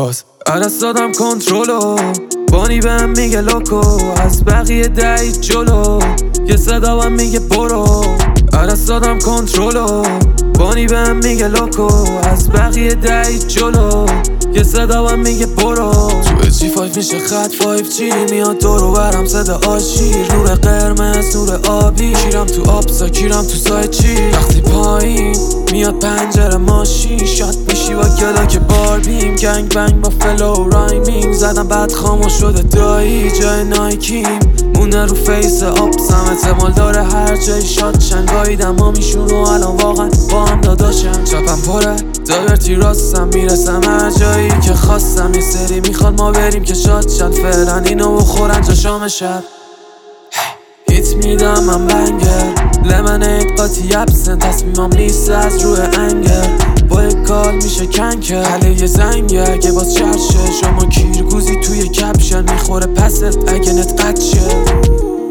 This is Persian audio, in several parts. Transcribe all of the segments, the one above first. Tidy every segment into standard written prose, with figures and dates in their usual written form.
باز عرص دادم کنترلو، بانی بهم میگه لوکو، از بقیه دعید جلو، یه صدا بهم میگه برو. عرص دادم کنترلو، بانی بهم میگه لوکو، از بقیه دعید جلو، یه صدا بهم میگه برو. تو جی 5 میشه خط 5 جی، میاد دورو برم صدا آشیر، نور قرمز نور آبی، کیرم تو آبسا کیرم تو سای چی. وقتی پایین میاد پنجره ماشین، شات میشی با گلاک باربیم، گنگ بنگ با فلو رایمینگ، زدم بعد خاموش شده دایی، جای نایکیم مونه رو فیس آبسم، احتمال داره هر جای شاد شنگایی دما میشون و الان واقعا با هم داداشم. چپم پره دایرتی راستم، میرسم هر جایی که خواستم، یه سری میخواد ما بریم که شاد شن، فعلا اینو بخورن تا شام شب. هیت میدم من بنگر، لمنید قاطی ابسن، تصمیمم نیست از روی انگر، با یک کال میشه کنکر، حله یه زنگه اگه باز چرشه، شما کیرگوزی توی کپشن، میخوره پست اگه نت قد شه.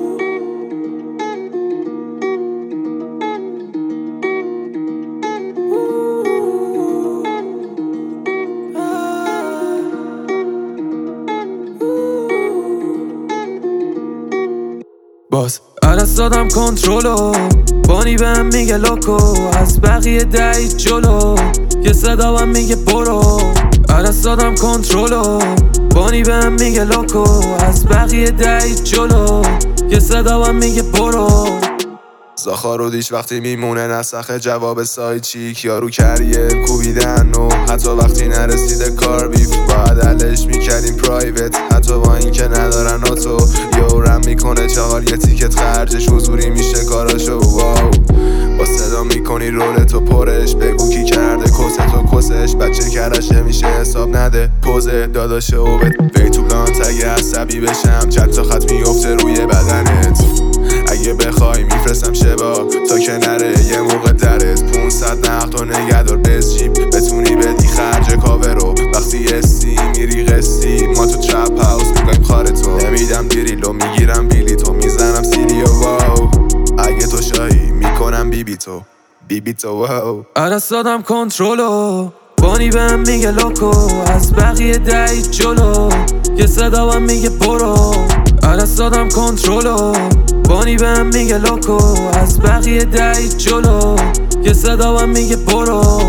باز عرص دادم کنترلو، بانی بهم میگه لوکو، از بقیه دعید جلو، یه صدا بهم میگه برو. عرص دادم کنترلو، بانی بهم میگه لوکو، از بقیه دعید جلو، یه صدا بهم میگه برو. زاخار و دیش وقتی میمونه نسخه جواب سای چیک، یارو کریه کوبیدن و حتی وقتی نرسیده کار بیف، باید علش میکردیم پرایوت، حتی با این که ندارن آتو، یورم میکنه چهار یه تیکت خرجش، حضوری میشه کاراشو. واو با صدا میکنی رولتو پرش، بگو کی کرده کستو کسش، بچه کرشه میشه حساب نده پوزه داداشه و وی تو بلانت، اگه عصبی بشم چند تا خط میفته روی بدنت، اگه بخوای میفرستم شبا تا که نره یه موقع درت، 500 نقد و نگهدار بس جیب بتونی بدی خرج کاوه رو، وقتی استی میری قسطی، ما تو ترپ هاوس میگایم خارتو، نمیدم دیریلو میگیرم بیلیتو، میزنم سیلیو. واو اگه تو شایی میکنم بیبی تو واو. عرص دادم کنترلو، بانی بهم میگه لوکو، از بقیه دعید جلو، یه صدا بهم میگه برو. عرص دادم کنترلو، بانی بهم میگه لوکو، از بقیه دعید جلو، یه صدا بهم میگه برو.